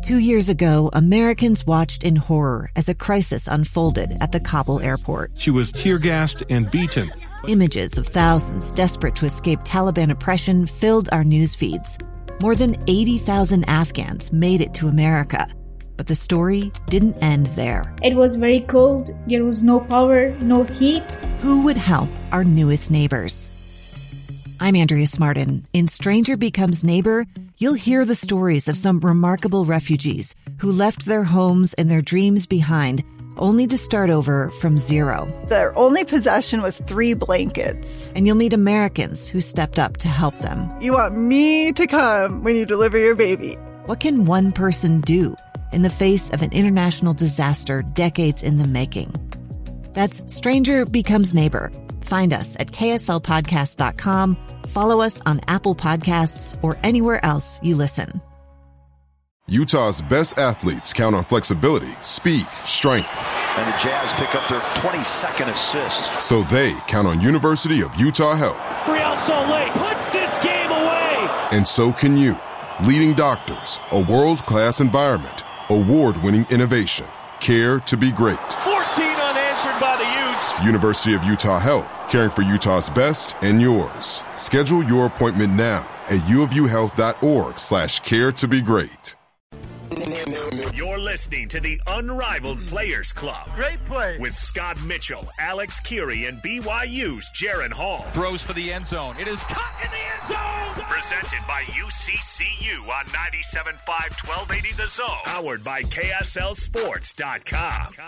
2 years ago, Americans watched in horror as a crisis unfolded at the Kabul airport. She was tear-gassed and beaten. Images of thousands desperate to escape Taliban oppression filled our news feeds. More than 80,000 Afghans made it to America. But the story didn't end there. It was very cold. There was no power, no heat. Who would help our newest neighbors? I'm Andrea Smartin. In Stranger Becomes Neighbor, you'll hear the stories of some remarkable refugees who left their homes and their dreams behind, only to start over from zero. Their only possession was 3 blankets. And you'll meet Americans who stepped up to help them. You want me to come when you deliver your baby. What can one person do in the face of an international disaster decades in the making? That's Stranger Becomes Neighbor. Find us at kslpodcast.com. Follow us on Apple Podcasts or anywhere else you listen. Utah's best athletes count on flexibility, speed, strength. And the Jazz pick up their 22nd assist. So they count on University of Utah Health. Real Salt Lake puts this game away. And so can you. Leading doctors, a world-class environment, award-winning innovation, care to be great. 14 unanswered by the Utes. University of Utah Health, caring for Utah's best and yours. Schedule your appointment now at uofuhealth.org/care to be great. You're listening to the Unrivaled Players Club. Great play. With Scott Mitchell, Alex Curie, and BYU's Jaron Hall. Throws for the end zone. It is caught in the end zone. Presented by UCCU on 97.5 1280 The Zone. Powered by KSLSports.com.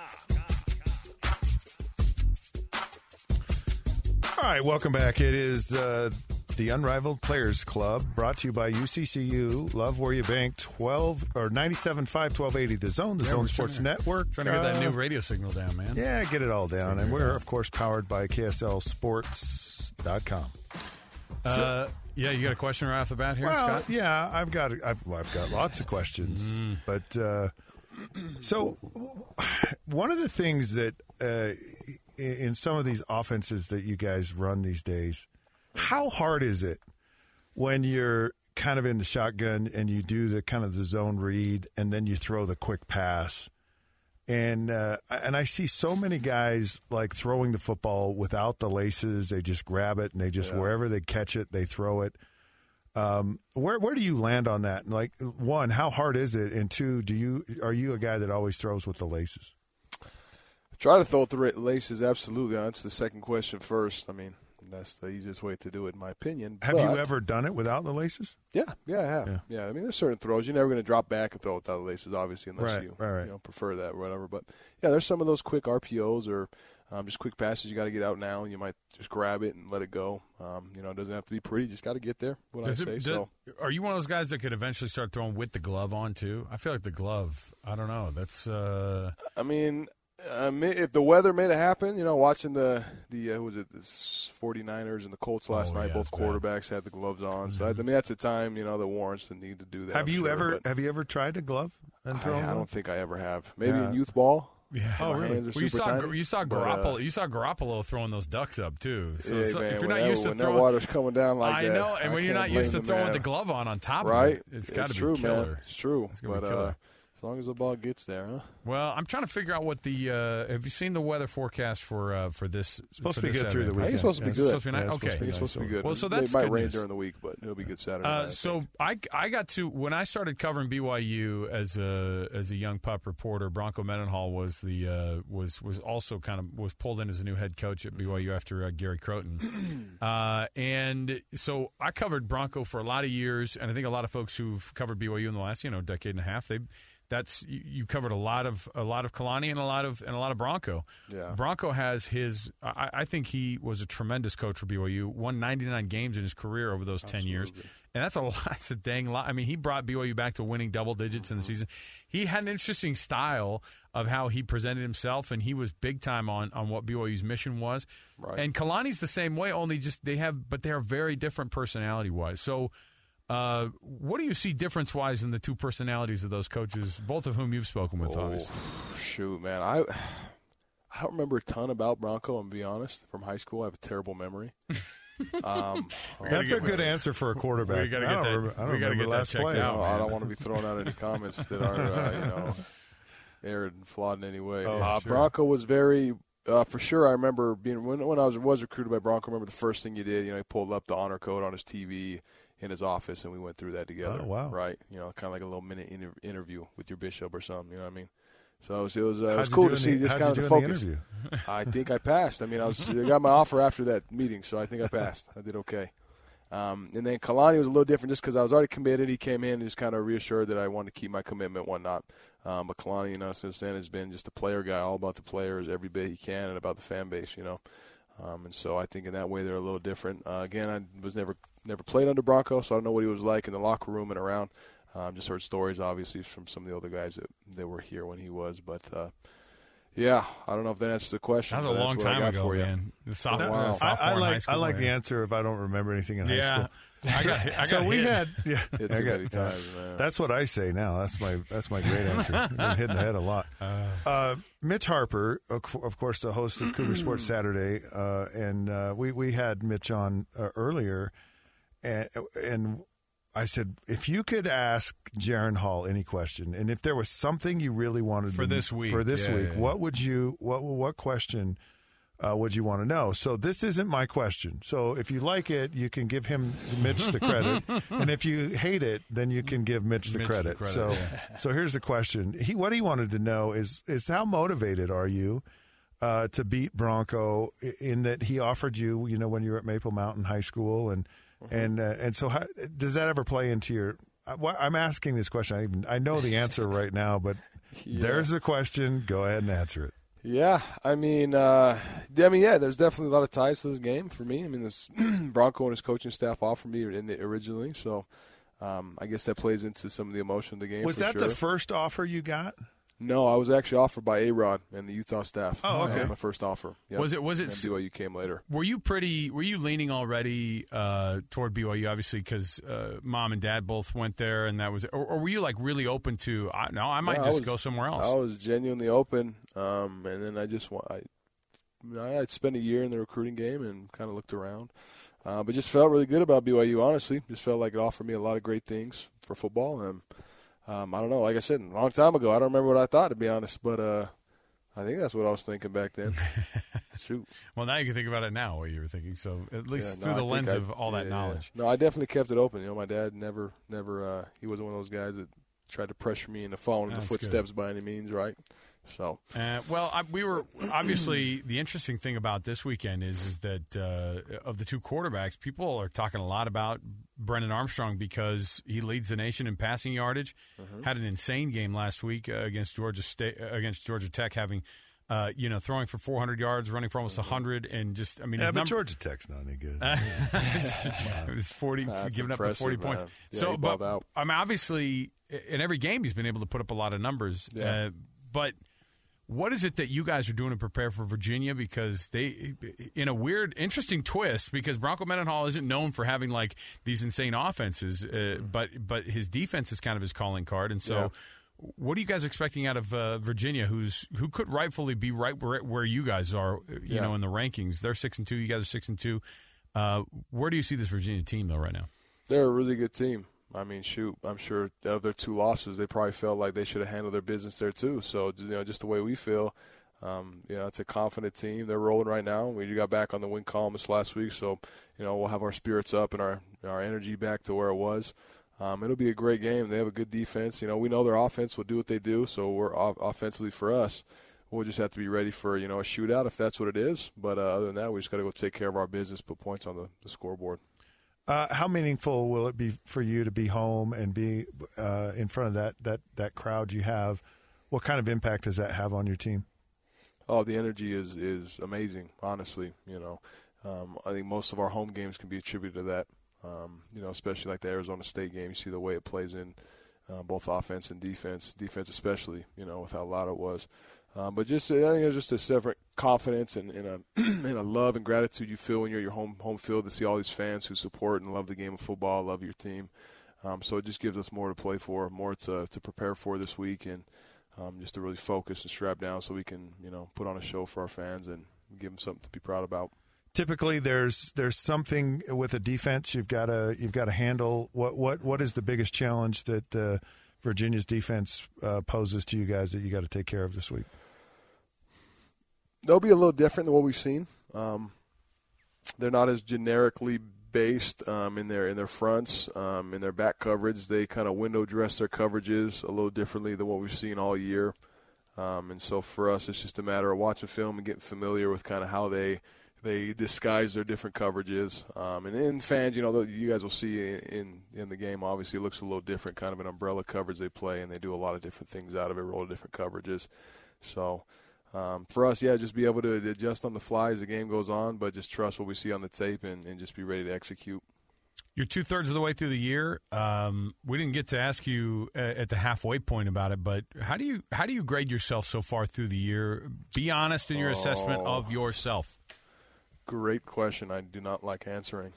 All right, welcome back. It is the Unrivaled Players Club, brought to you by UCCU. Love where you bank. 97.5 1280 The Zone, the Zone Sports Network. Trying to get that new radio signal down, man. Yeah, get it all down. And we're, of course, powered by KSLSports.com. Yeah, you got a question right off the bat here, Scott? Yeah, I've got lots of questions. But so one of the things that in some of these offenses that you guys run these days, how hard is it when you're kind of in the shotgun and you do the kind of the zone read and then you throw the quick pass? And I see so many guys like throwing the football without the laces. They just grab it and they just wherever they catch it, they throw it. Where do you land on that? Like, one, how hard is it? And two, are you a guy that always throws with the laces? Try to throw with the laces, absolutely. I'll answer the second question first. I mean, that's the easiest way to do it, in my opinion. Have you ever done it without the laces? Yeah, I have. Yeah, I mean, there's certain throws. You're never going to drop back and throw without the laces, obviously, unless you prefer that or whatever. But, yeah, there's some of those quick RPOs or just quick passes you got to get out now, and you might just grab it and let it go. It doesn't have to be pretty. You just got to get there, Are you one of those guys that could eventually start throwing with the glove on, too? I feel like the glove, I don't know. That's if the weather made it happen, watching the 49ers and the Colts last night, both quarterbacks had the gloves on. So that's a time that warrants the need to do that. Have you ever tried a glove and throw? I don't think I ever have. Maybe in youth ball. Yeah. Oh, really? Hands are you saw Garoppolo. You saw Garoppolo throwing those ducks up too. So man, if you're not used to throwing, that water's coming down like that. I know, and when you're not used to throwing the glove on top of it, it's got to be killer. Man. It's true, but as long as the ball gets there, huh? Well, I'm trying to figure out what the. Have you seen the weather forecast for this? It's supposed to be good through the weekend. It's supposed to be good. It's supposed to be good. Well, so that's it might good rain news. during the week, but it'll be good Saturday night. So I got to when I started covering BYU as a young pup reporter. Bronco Mendenhall was also was pulled in as a new head coach at BYU after Gary Croton, and so I covered Bronco for a lot of years, and I think a lot of folks who've covered BYU in the last decade and a half you covered a lot of Kalani and a lot of Bronco. Yeah. Bronco has his. I think he was a tremendous coach for BYU. Won 99 games in his career over those 10 years, and that's a lot. That's a dang lot. I mean, he brought BYU back to winning double digits in the season. He had an interesting style of how he presented himself, and he was big time on what BYU's mission was. Right. And Kalani's the same way. Only just they are very different personality wise. So. What do you see difference-wise in the two personalities of those coaches, both of whom you've spoken with, obviously? Shoot, man. I don't remember a ton about Bronco, I'm going to be honest. From high school, I have a terrible memory. That's a good answer for a quarterback. We got to get that. We got to get that checked out. I don't want to be throwing out any comments that are aired and flawed in any way. Sure. Bronco was very. For sure, I remember being when I was recruited by Bronco. I remember the first thing you did. He pulled up the honor code on his TV in his office, and we went through that together. Oh, wow! Right, kind of like a little minute interview with your bishop or something. You know what I mean? So it was cool to see this kind of the focus. I think I passed. I mean, I got my offer after that meeting, so I think I passed. I did okay. And then Kalani was a little different just because I was already committed. He came in and just kind of reassured that I wanted to keep my commitment, whatnot. But Kalani, since then has been just a player guy, all about the players every bit he can and about the fan base, And so I think in that way they're a little different. Again, I was never played under Bronco, so I don't know what he was like in the locker room and around. Just heard stories, obviously, from some of the other guys that were here when he was. But, yeah, I don't know if that answers the question. That was a long time ago, for man. The sophomore in high school. I like the answer if I don't remember anything in high school. I got so we hit. had too many times, man. That's what I say now. That's my great answer. I've been hit in the head a lot. Mitch Harper, of course, the host of Cougar Sports Saturday, and we had Mitch on earlier, and I said, if you could ask Jaren Hall any question, and if there was something you really wanted for this week, what would you what question would you want to know? So this isn't my question. So if you like it, you can give Mitch the credit, and if you hate it, then you can give Mitch the credit. So here's the question. What he wanted to know is how motivated are you to beat Bronco, in that he offered you, when you were at Maple Mountain High School, and so how, does that ever play into your? I'm asking this question. I know the answer right now, but there's the question. Go ahead and answer it. Yeah, I mean, there's definitely a lot of ties to this game for me. I mean, this Bronco and his coaching staff offered me originally, so I guess that plays into some of the emotion of the game. Was that the first offer you got? No, I was actually offered by A-Rod and the Utah staff. Oh, okay. My first offer. Yep. Was it? And BYU came later. Were you leaning already toward BYU, obviously, because mom and dad both went there, and that was, or were you like really open to? I might go somewhere else. I was genuinely open, and then I'd spent a year in the recruiting game and kind of looked around, but just felt really good about BYU. Honestly, just felt like it offered me a lot of great things for football, and I don't know. Like I said, a long time ago, I don't remember what I thought, to be honest, but I think that's what I was thinking back then. Shoot. Well, now you can think about it now, what you were thinking. So at least through the lens of all that knowledge. No, I definitely kept it open. My dad never. He wasn't one of those guys that tried to pressure me into following the footsteps by any means, right? So, we were obviously the interesting thing about this weekend is that of the two quarterbacks, people are talking a lot about Brennan Armstrong because he leads the nation in passing yardage. Mm-hmm. Had an insane game last week against Georgia Tech, having throwing for 400 yards, running for almost 100, and just but Georgia Tech's not any good. It was 40, giving up 40 points. Yeah, so, but I mean, obviously, in every game he's been able to put up a lot of numbers. Yeah. But what is it that you guys are doing to prepare for Virginia? Because they, in a weird, interesting twist, because Bronco Mendenhall isn't known for having like these insane offenses, but his defense is kind of his calling card. And so, what are you guys expecting out of Virginia, who could rightfully be right where you guys are, you know, in the rankings? They're 6-2. You guys are 6-2. Where do you see this Virginia team though right now? They're a really good team. I mean, shoot, I'm sure of their two losses, they probably felt like they should have handled their business there too. So, just the way we feel, it's a confident team. They're rolling right now. We got back on the win column this last week, so we'll have our spirits up and our energy back to where it was. It'll be a great game. They have a good defense. We know their offense will do what they do, so we're offensively for us. We'll just have to be ready for a shootout if that's what it is. But other than that, we just got to go take care of our business, put points on the scoreboard. How meaningful will it be for you to be home and be in front of that crowd you have? What kind of impact does that have on your team? Oh, the energy is amazing, honestly. I think most of our home games can be attributed to that. Especially like the Arizona State game. You see the way it plays in both offense and defense especially, with how loud it was. But I think it's just a separate confidence and a love and gratitude you feel when you're at your home field to see all these fans who support and love the game of football, love your team. So it just gives us more to play for, more to prepare for this week, and just to really focus and strap down so we can, put on a show for our fans and give them something to be proud about. typically there's something with a defense you've got to handle. What is the biggest challenge that Virginia's defense poses to you guys that you got to take care of this week? They'll be a little different than what we've seen. They're not as generically based in their fronts, in their back coverage. They kind of window dress their coverages a little differently than what we've seen all year. And so for us, it's just a matter of watching film and getting familiar with kind of how they disguise their different coverages. And in fans, you guys will see in the game, obviously it looks a little different, kind of an umbrella coverage they play, and they do a lot of different things out of it, roll different coverages. So for us, just be able to adjust on the fly as the game goes on, but just trust what we see on the tape and just be ready to execute. You're 2/3 of the way through the year. We didn't get to ask you at the halfway point about it, but how do you grade yourself so far through the year? Be honest in your assessment of yourself. Great question. I do not like answering.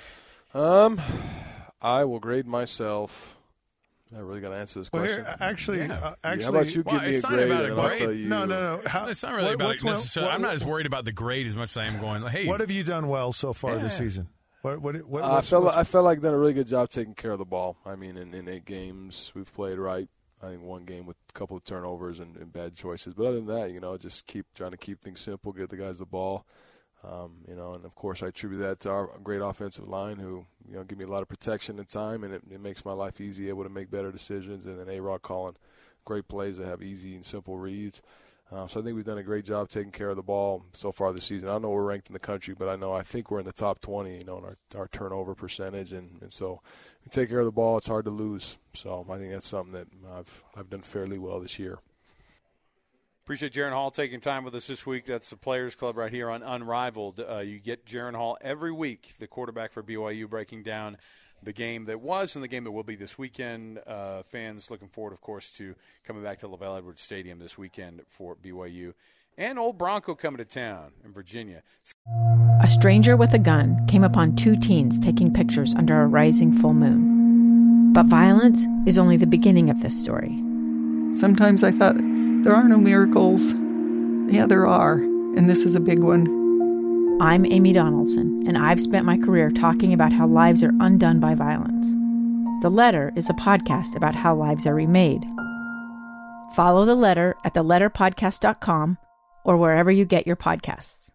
I will grade myself. I really got to answer this question. Well, actually, how about you give me a grade, and I'll tell you. No. It's not really about it necessarily. I'm not as worried about the grade as much as I am going, hey. What have you done well so far this season? I felt like I've done a really good job taking care of the ball. I mean, in 8 games, we've played right. I think 1 game with a couple of turnovers and bad choices. But other than that, just trying to keep things simple, get the guys the ball. And of course I attribute that to our great offensive line who, give me a lot of protection and time, and it makes my life easy, able to make better decisions. And then A-Rod calling great plays that have easy and simple reads. So I think we've done a great job taking care of the ball so far this season. I don't know where we're ranked in the country, but I think we're in the top 20, in our turnover percentage. And so we take care of the ball, it's hard to lose. So I think that's something that I've done fairly well this year. Appreciate Jaren Hall taking time with us this week. That's the Players Club right here on Unrivaled. You get Jaren Hall every week, the quarterback for BYU, breaking down the game that was and the game that will be this weekend. Fans looking forward, of course, to coming back to LaVell Edwards Stadium this weekend for BYU. And Old Bronco coming to town in Virginia. A stranger with a gun came upon 2 teens taking pictures under a rising full moon. But violence is only the beginning of this story. Sometimes I thought, there are no miracles. Yeah, there are, and this is a big one. I'm Amy Donaldson, and I've spent my career talking about how lives are undone by violence. The Letter is a podcast about how lives are remade. Follow The Letter at theletterpodcast.com or wherever you get your podcasts.